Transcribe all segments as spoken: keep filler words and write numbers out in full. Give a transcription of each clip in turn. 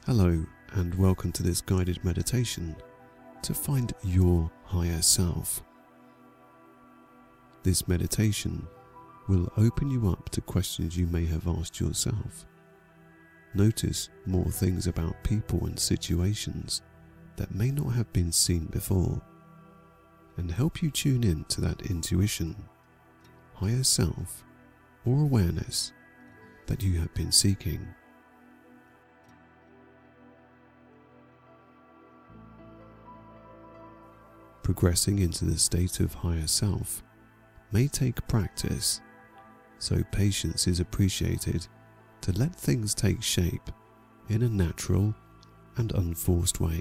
Hello and welcome to this guided meditation to find your higher self. This meditation will open you up to questions you may have asked yourself. Notice more things about people and situations that may not have been seen before, and help you tune in to that intuition, higher self, or awareness that you have been seeking. Progressing into the state of higher self may take practice, so patience is appreciated to let things take shape in a natural and unforced way.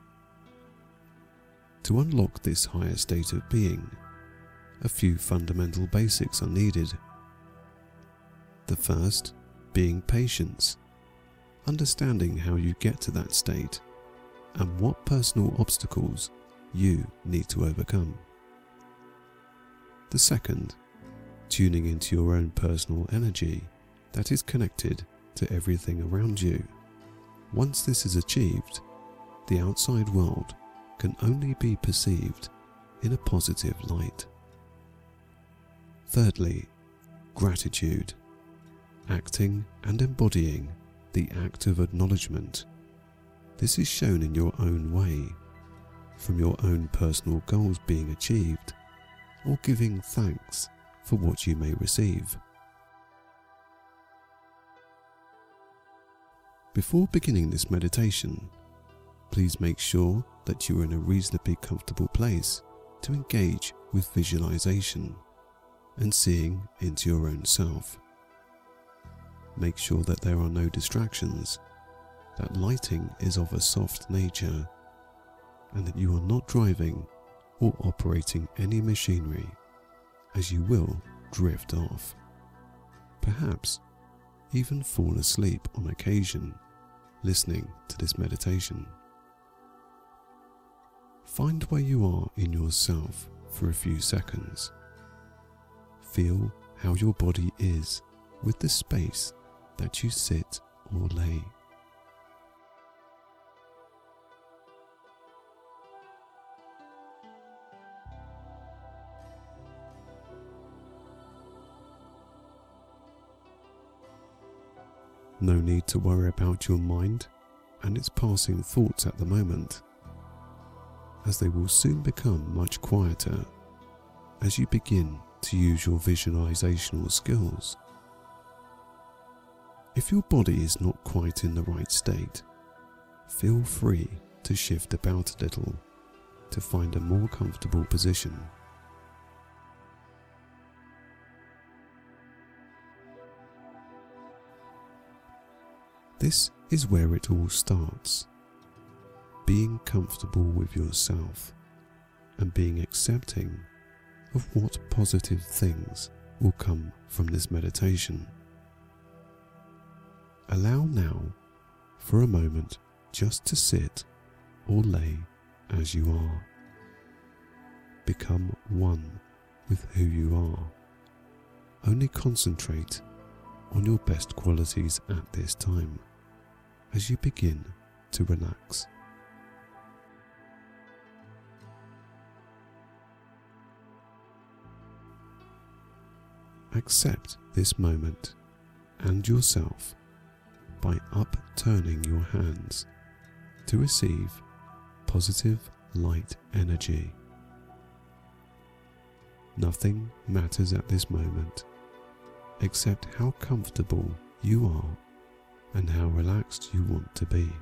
To unlock this higher state of being, a few fundamental basics are needed. The first being patience, understanding how you get to that state and what personal obstacles you need to overcome. The second, tuning into your own personal energy that is connected to everything around you. Once this is achieved, the outside world can only be perceived in a positive light. Thirdly, gratitude, acting and embodying the act of acknowledgement. This is shown in your own way, from your own personal goals being achieved, or giving thanks for what you may receive. Before beginning this meditation, please make sure that you are in a reasonably comfortable place to engage with visualization and seeing into your own self. Make sure that there are no distractions, that lighting is of a soft nature, and that you are not driving or operating any machinery, as you will drift off. Perhaps even fall asleep on occasion listening to this meditation. Find where you are in yourself for a few seconds. Feel how your body is with the space that you sit or lay. No need to worry about your mind and its passing thoughts at the moment, as they will soon become much quieter as you begin to use your visualizational skills. If your body is not quite in the right state, feel free to shift about a little to find a more comfortable position. This is where it all starts, being comfortable with yourself and being accepting of what positive things will come from this meditation. Allow now for a moment just to sit or lay as you are. Become one with who you are. Only concentrate on your best qualities at this time as you begin to relax. Accept this moment and yourself by upturning your hands to receive positive light energy. Nothing matters at this moment except how comfortable you are and how relaxed you want to be.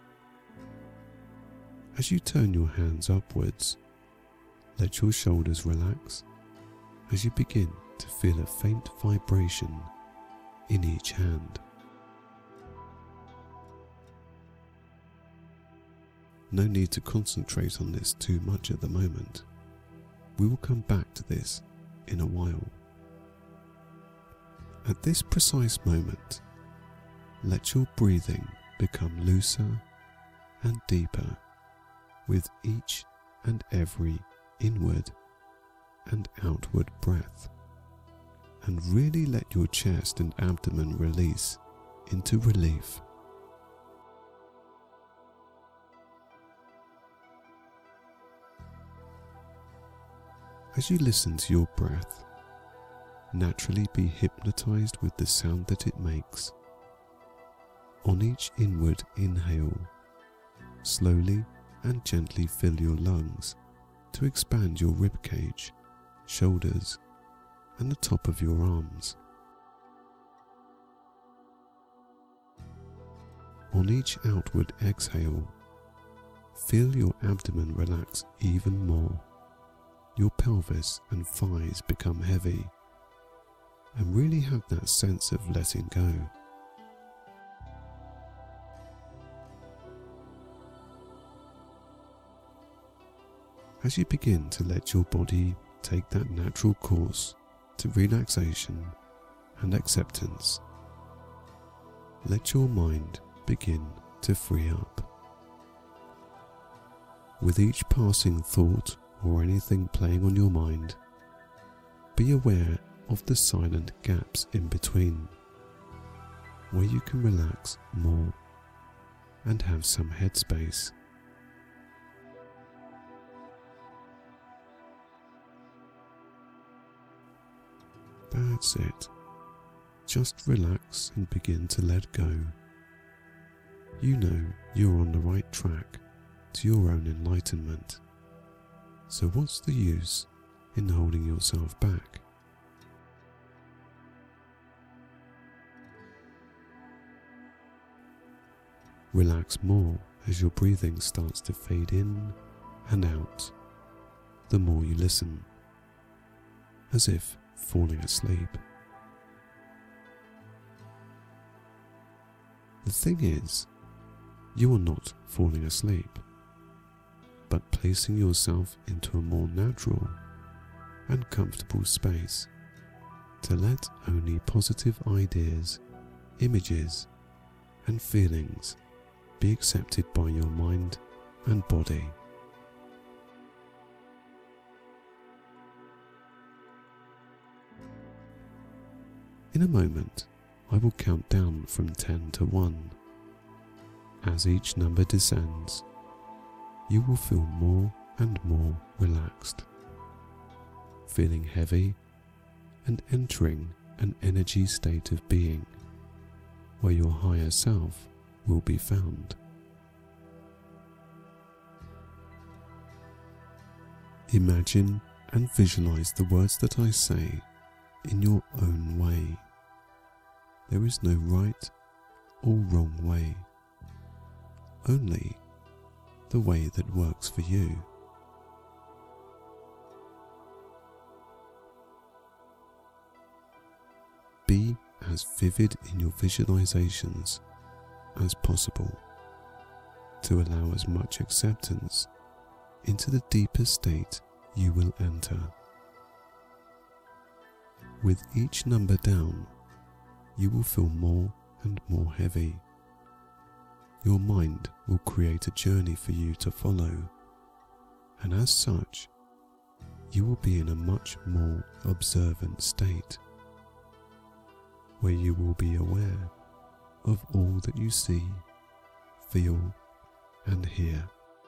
As you turn your hands upwards, let your shoulders relax as you begin to feel a faint vibration in each hand. No need to concentrate on this too much at the moment. We will come back to this in a while. At this precise moment, let your breathing become looser and deeper with each and every inward and outward breath, and really let your chest and abdomen release into relief. As you listen to your breath, naturally be hypnotized with the sound that it makes. On each inward inhale, slowly and gently fill your lungs to expand your ribcage, shoulders, and the top of your arms. On each outward exhale, feel your abdomen relax even more. Your pelvis and thighs become heavy, and really have that sense of letting go. As you begin to let your body take that natural course to relaxation and acceptance, let your mind begin to free up. With each passing thought or anything playing on your mind, be aware of the silent gaps in between, where you can relax more and have some headspace. That's it. Just relax and begin to let go. You know you're on the right track to your own enlightenment. So what's the use in holding yourself back? Relax more as your breathing starts to fade in and out, the more you listen, as if falling asleep. The thing is, you are not falling asleep, but placing yourself into a more natural and comfortable space to let only positive ideas, images, and feelings be accepted by your mind and body. In a moment, I will count down from ten to one. As each number descends, you will feel more and more relaxed, feeling heavy and entering an energy state of being where your higher self will be found. Imagine and visualize the words that I say in your own way. There is no right or wrong way, only the way that works for you. Be as vivid in your visualizations as possible to allow as much acceptance into the deeper state you will enter. With each number down, you will feel more and more heavy. Your mind will create a journey for you to follow, and as such, you will be in a much more observant state, where you will be aware of all that you see, feel, and hear.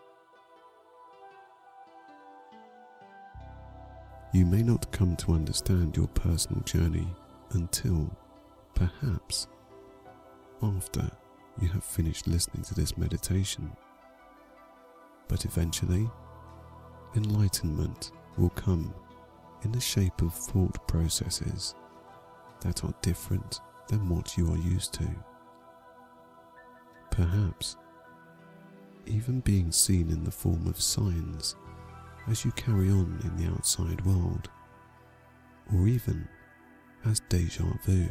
You may not come to understand your personal journey until, perhaps, after you have finished listening to this meditation. But eventually, enlightenment will come in the shape of thought processes that are different than what you are used to. Perhaps even being seen in the form of signs as you carry on in the outside world, or even as déjà vu.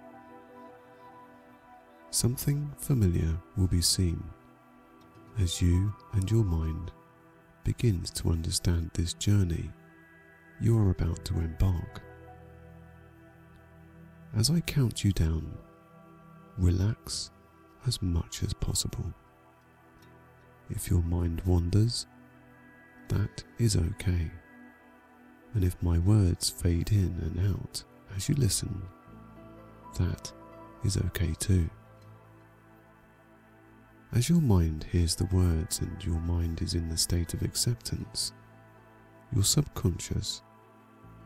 Something familiar will be seen as you and your mind begins to understand this journey you are about to embark. As I count you down, relax as much as possible. If your mind wanders, that is okay. And if my words fade in and out as you listen, that is okay too. As your mind hears the words and your mind is in the state of acceptance, your subconscious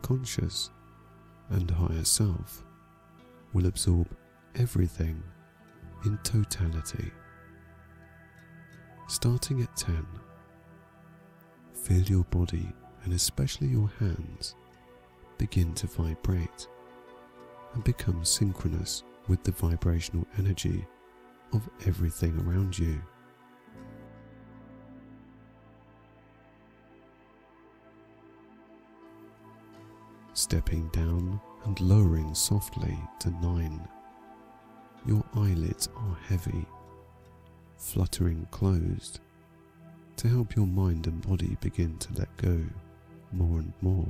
conscious and higher self will absorb everything in totality. Starting at ten, feel your body and especially your hands begin to vibrate and become synchronous with the vibrational energy of everything around you. Stepping down and lowering softly to nine, your eyelids are heavy, fluttering closed to help your mind and body begin to let go more and more.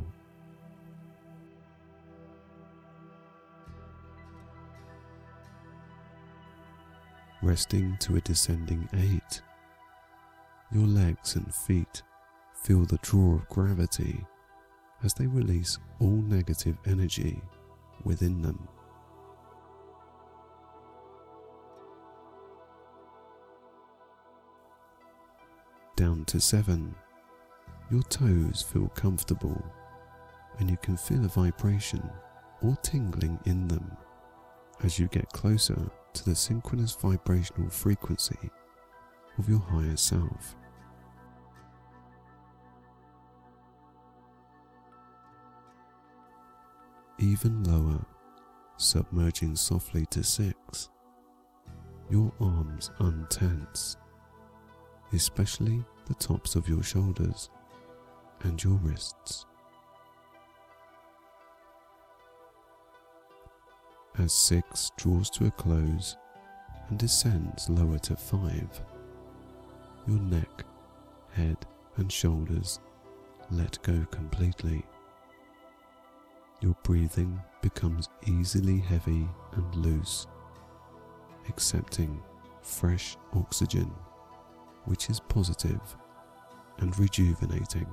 Resting to a descending eight, your legs and feet feel the draw of gravity as they release all negative energy within them. Down to seven, your toes feel comfortable and you can feel a vibration or tingling in them as you get closer to the synchronous vibrational frequency of your higher self. Even lower, submerging softly to six, your arms untense, especially the tops of your shoulders and your wrists. As six draws to a close and descends lower to five, your neck, head and shoulders let go completely. Your breathing becomes easily heavy and loose, accepting fresh oxygen, which is positive and rejuvenating.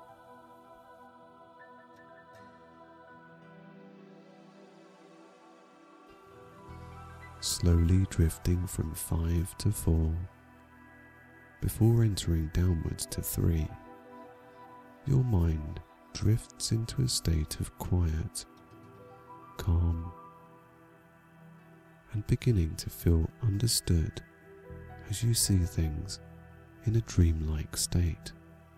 Slowly drifting from five to four, before entering downwards to three, your mind drifts into a state of quiet, calm, and beginning to feel understood as you see things in a dreamlike state.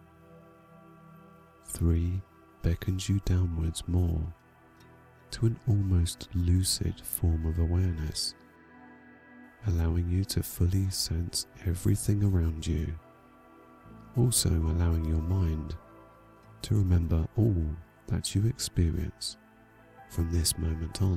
Three beckons you downwards more to an almost lucid form of awareness, allowing you to fully sense everything around you, also allowing your mind to remember all that you experience from this moment on.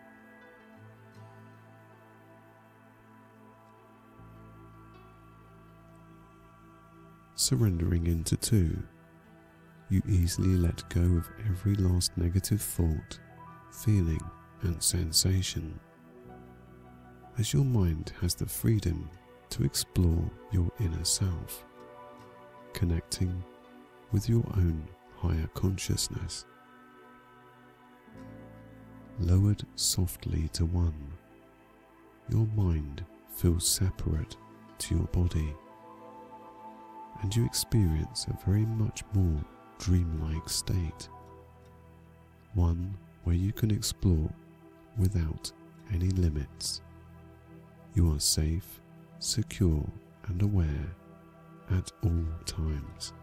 Surrendering into two, you easily let go of every last negative thought, feeling and sensation, as your mind has the freedom to explore your inner self, connecting with your own higher consciousness. Lowered softly to one, your mind feels separate to your body, and you experience a very much more dreamlike state, one where you can explore without any limits. You are safe, secure and aware at all times.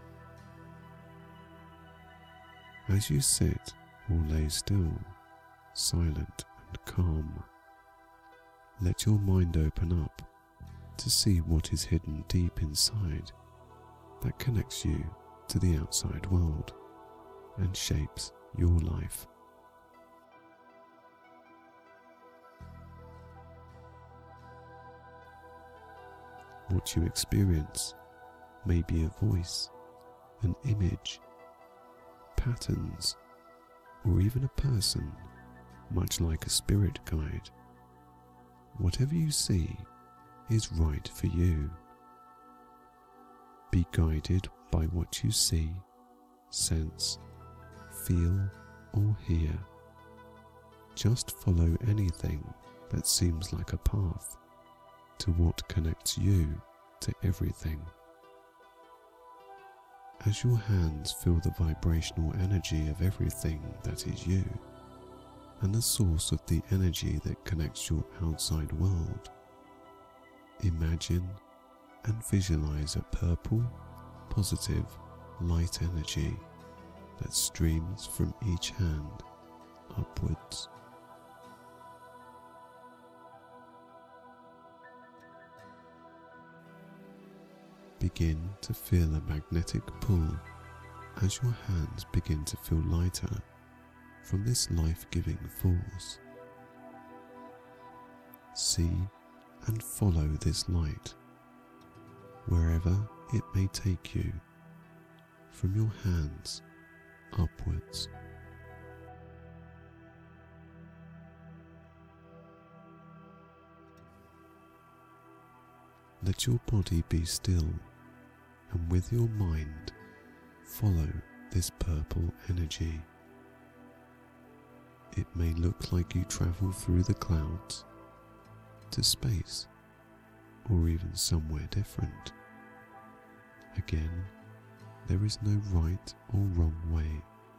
As you sit or lay still, silent and calm, let your mind open up to see what is hidden deep inside that connects you to the outside world and shapes your life. What you experience may be a voice, an image, patterns, or even a person, much like a spirit guide. Whatever you see is right for you. Be guided by what you see, sense, feel, or hear. Just follow anything that seems like a path to what connects you to everything. As your hands feel the vibrational energy of everything that is you, and the source of the energy that connects your outside world, imagine and visualize a purple, positive, light energy that streams from each hand upwards. Begin to feel a magnetic pull as your hands begin to feel lighter from this life-giving force. See and follow this light wherever it may take you, from your hands upwards. Let your body be still, and with your mind follow this purple energy. It may look like you travel through the clouds to space, or even somewhere different. Again, there is no right or wrong way.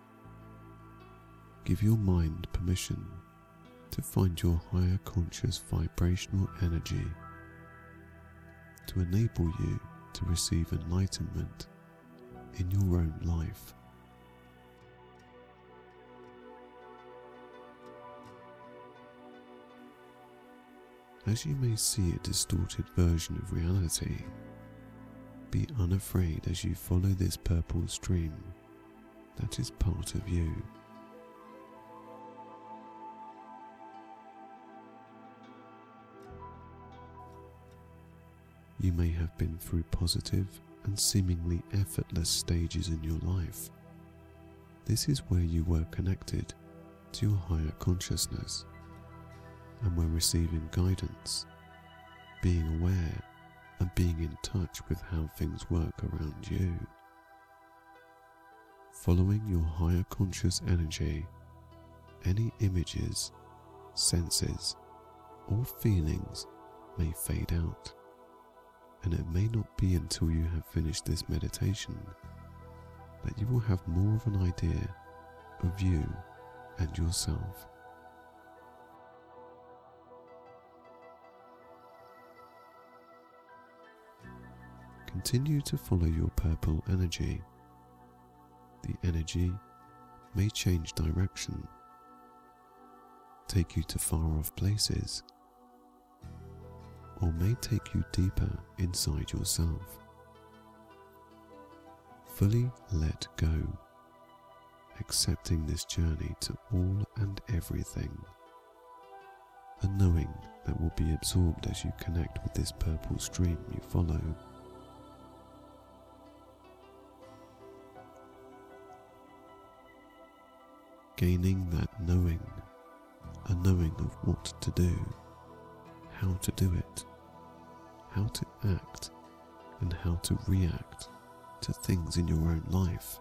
Give your mind permission to find your higher conscious vibrational energy to enable you to receive enlightenment in your own life. As you may see a distorted version of reality, be unafraid as you follow this purple stream that is part of you. You may have been through positive and seemingly effortless stages in your life. This is where you were connected to your higher consciousness and were receiving guidance, being aware and being in touch with how things work around you. Following your higher conscious energy, any images, senses, or feelings may fade out, and it may not be until you have finished this meditation that you will have more of an idea of you and yourself. Continue to follow your purple energy. The energy may change direction, take you to far off places, or may take you deeper inside yourself. Fully let go, accepting this journey to all and everything, a knowing that will be absorbed as you connect with this purple stream you follow. Gaining that knowing, a knowing of what to do, how to do it, how to act, and how to react to things in your own life.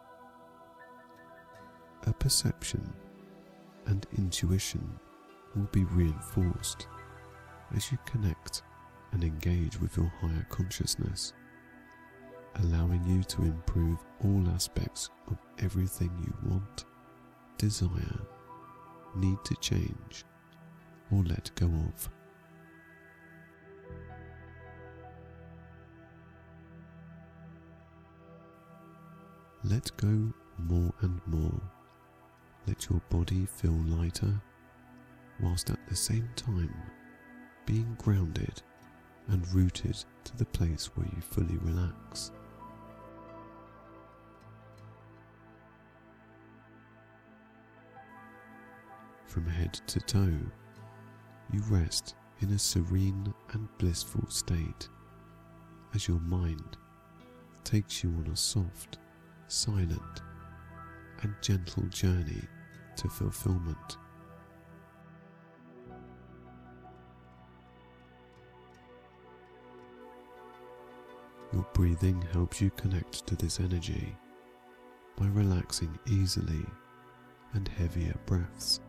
A perception and intuition will be reinforced as you connect and engage with your higher consciousness, allowing you to improve all aspects of everything you want, desire, need to change, or let go of. Let go more and more. Let your body feel lighter, whilst at the same time being grounded and rooted to the place where you fully relax. From head to toe, you rest in a serene and blissful state as your mind takes you on a soft, silent, and gentle journey to fulfillment. Your breathing helps you connect to this energy by relaxing easily and heavier breaths.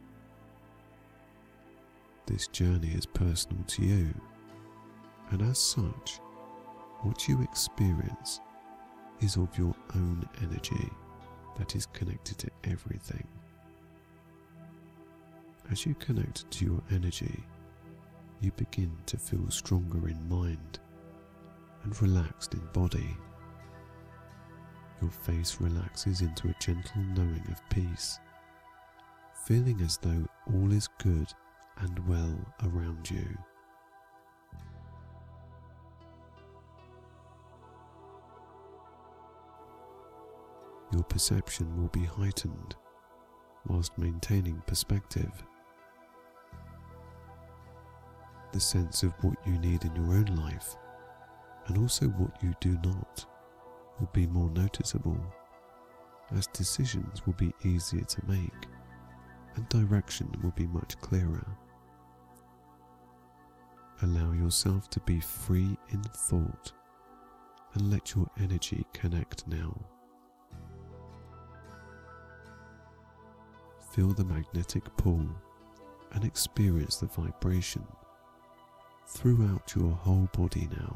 This journey is personal to you, and as such, what you experience is of your own energy that is connected to everything. As you connect to your energy, you begin to feel stronger in mind and relaxed in body. Your face relaxes into a gentle knowing of peace, feeling as though all is good and well around you. Your perception will be heightened whilst maintaining perspective. The sense of what you need in your own life, and also what you do not, will be more noticeable, as decisions will be easier to make and direction will be much clearer. Allow yourself to be free in thought and let your energy connect now. Feel the magnetic pull and experience the vibration throughout your whole body now.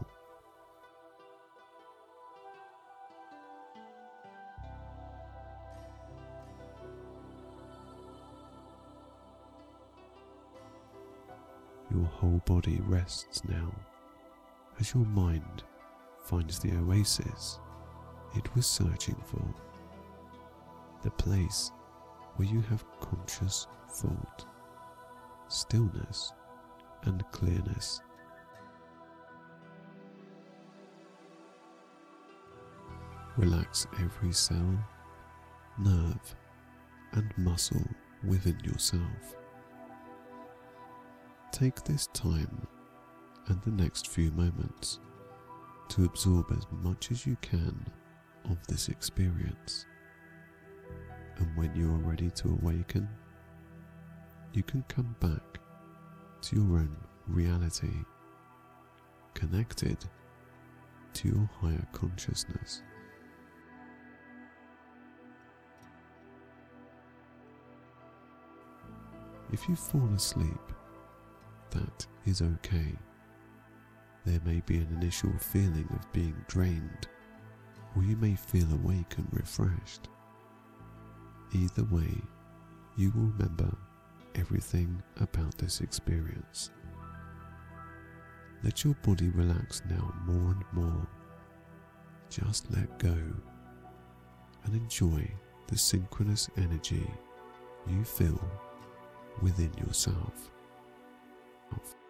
Your whole body rests now as your mind finds the oasis it was searching for, the place where you have conscious thought, stillness and clearness. Relax every cell, nerve and muscle within yourself. Take this time and the next few moments to absorb as much as you can of this experience. And when you are ready to awaken, you can come back to your own reality, connected to your higher consciousness. If you fall asleep, that is okay. There may be an initial feeling of being drained, or you may feel awake and refreshed. Either way, you will remember everything about this experience. Let your body relax now more and more. Just let go and enjoy the synchronous energy you feel within yourself. Of